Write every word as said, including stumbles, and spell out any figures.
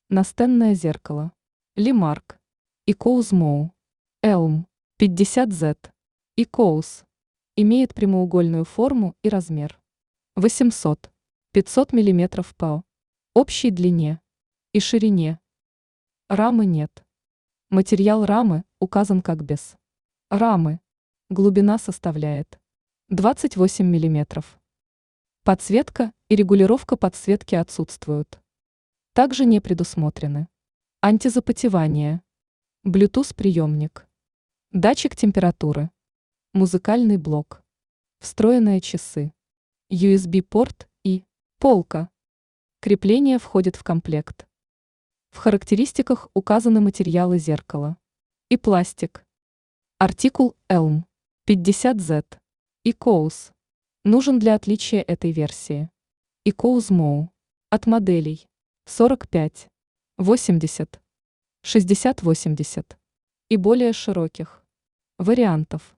Настенное зеркало. Лимарк. Икоус Моу. Elm. пятьдесят зет. Икоус. Имеет прямоугольную форму и размер. восемьсот — пятьсот миллиметров по общей длине и ширине. Рамы нет. Материал рамы указан как без рамы. Глубина составляет двадцать восемь миллиметров. Подсветка и регулировка подсветки отсутствуют. Также не предусмотрены антизапотевание, Bluetooth-приемник, датчик температуры, музыкальный блок, встроенные часы, ю эс би-порт и полка. Крепление входит в комплект. В характеристиках указаны материалы зеркала и пластик. Артикул Elm пятьдесят зет. Икоус. Нужен для отличия этой версии. Икоус Моу. От моделей сорок пять, восемьдесят, шестьдесят восемьдесят и более широких вариантов.